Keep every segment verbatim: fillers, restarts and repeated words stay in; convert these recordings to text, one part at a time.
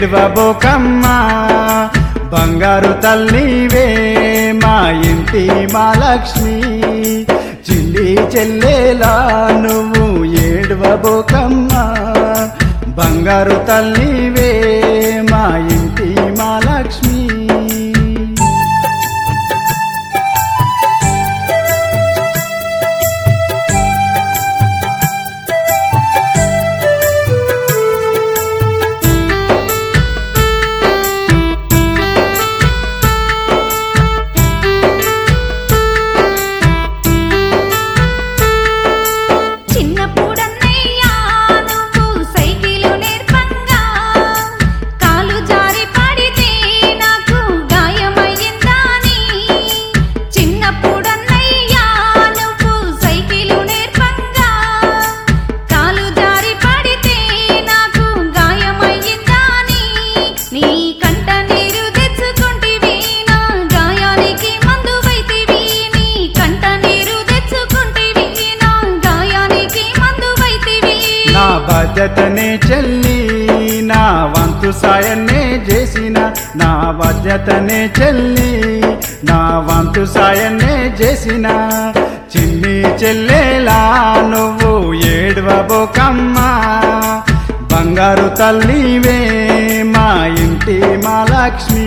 ఏడ్వబోకమ్మా బంగారు తల్లివే మా ఇంటి మా లక్ష్మి చిన్ని చెల్లేలా నువ్వు ఏడ్వబోకమ్మా బంగారు తల్లివే మా ఇంటి మా లక్ష్మి బాధ్యతనే చెల్లి నా వంతు సాయన్నే చేసిన నా బాధ్యతనే చెల్లి నా వంతు సాయన్నే చేసిన చిన్ని చెల్లేలా నువ్వు ఏడ్వబోకమ్మా బంగారు తల్లివే మా ఇంటి మా లక్ష్మి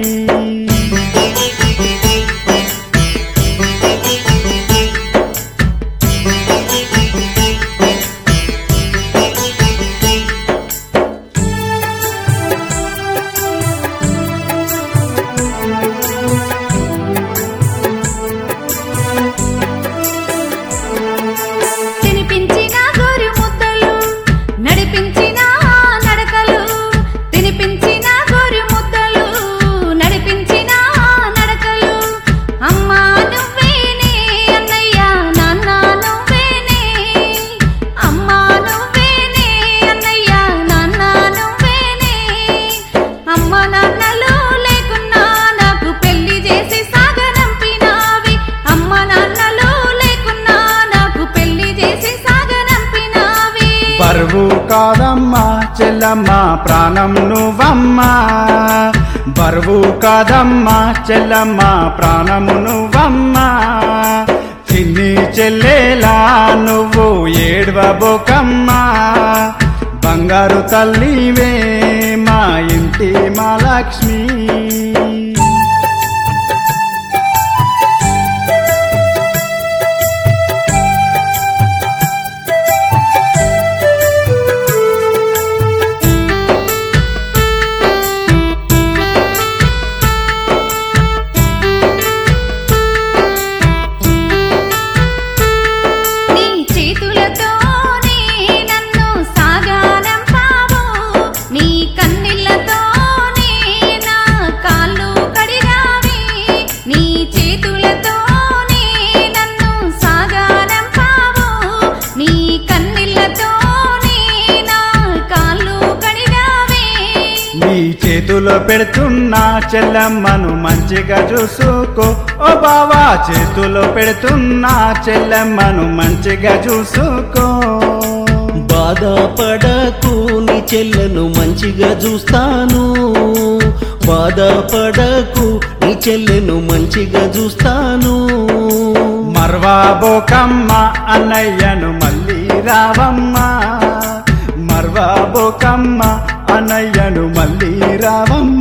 బరువు కాదమ్మా చెల్లమ్మ ప్రాణం నువ్వమ్మా బరువు కాదమ్మా చెల్లమ్మ ప్రాణము నువ్వమ్మా చిన్ని చెల్లేలా నువ్వు ఏడ్వబోకమ్మా బంగారు తల్లివే మా ఇంటి మా లక్ష్మి చేతులో పెడుతున్నా చెల్లమ్మను మంచిగా చూసుకో ఓ బావా చేతులో పెడుతున్నా చెల్లమ్మను మంచిగా చూసుకో బాధపడకు నీ చెల్లెను మంచిగా చూస్తాను బాధపడకు నీ చెల్లెను మంచిగా చూస్తాను మర్వాబోకమ్మా అన్నయ్యను మళ్ళీ రావమ్మా మర్వాబోకమ్మా అన్నయ్యను మళ్ళీ రావమ్మ